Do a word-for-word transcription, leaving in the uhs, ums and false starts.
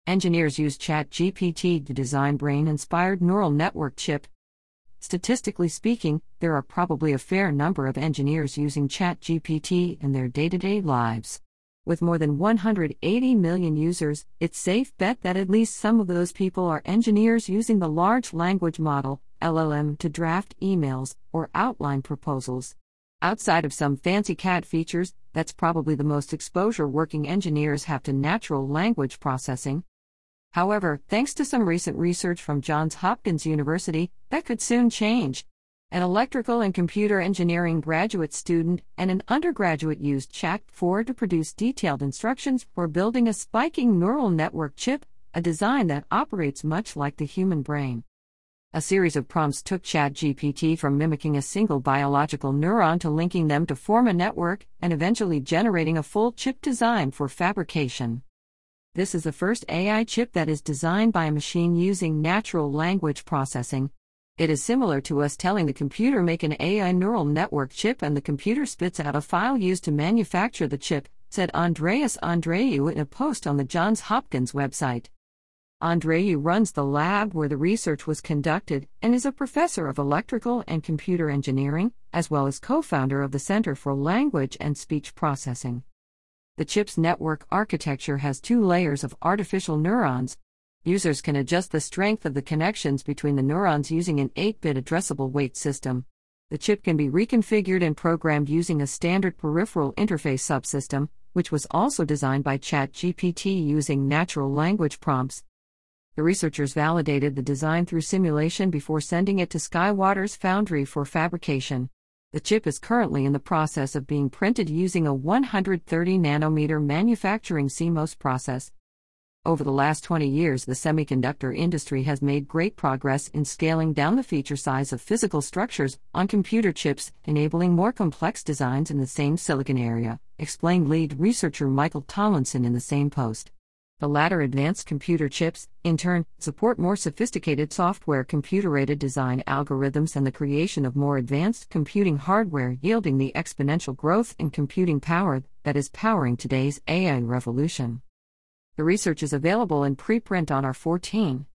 Engineers use ChatGPT to design brain-inspired neural network chip. Statistically speaking, there are probably a fair number of engineers using ChatGPT in their day-to-day lives. With more than one hundred eighty million users, it's safe bet that at least some of those people are engineers using the large language model, L L M, to draft emails or outline proposals. Outside of some fancy C A D features, that's probably the most exposure working engineers have to natural language processing. However, thanks to some recent research from Johns Hopkins University, that could soon change. An electrical and computer engineering graduate student and an undergraduate used Chat four to produce detailed instructions for building a spiking neural network chip, a design that operates much like the human brain. A series of prompts took ChatGPT from mimicking a single biological neuron to linking them to form a network and eventually generating a full chip design for fabrication. This is the first A I chip that is designed by a machine using natural language processing. It is similar to us telling the computer make an A I neural network chip and the computer spits out a file used to manufacture the chip, said Andreas Andreou in a post on the Johns Hopkins website. Andreou runs the lab where the research was conducted and is a professor of electrical and computer engineering, as well as co-founder of the Center for Language and Speech Processing. The chip's network architecture has two layers of artificial neurons. Users can adjust the strength of the connections between the neurons using an eight-bit addressable weight system. The chip can be reconfigured and programmed using a standard peripheral interface subsystem, which was also designed by ChatGPT using natural language prompts. The researchers validated the design through simulation before sending it to SkyWater's foundry for fabrication. The chip is currently in the process of being printed using a one hundred thirty nanometer manufacturing C M O S process. Over the last twenty years, the semiconductor industry has made great progress in scaling down the feature size of physical structures on computer chips, enabling more complex designs in the same silicon area, explained lead researcher Michael Tomlinson in the same post. The latter advanced computer chips, in turn, support more sophisticated software computer-aided design algorithms and the creation of more advanced computing hardware, yielding the exponential growth in computing power that is powering today's A I revolution. The research is available in preprint on R fourteen.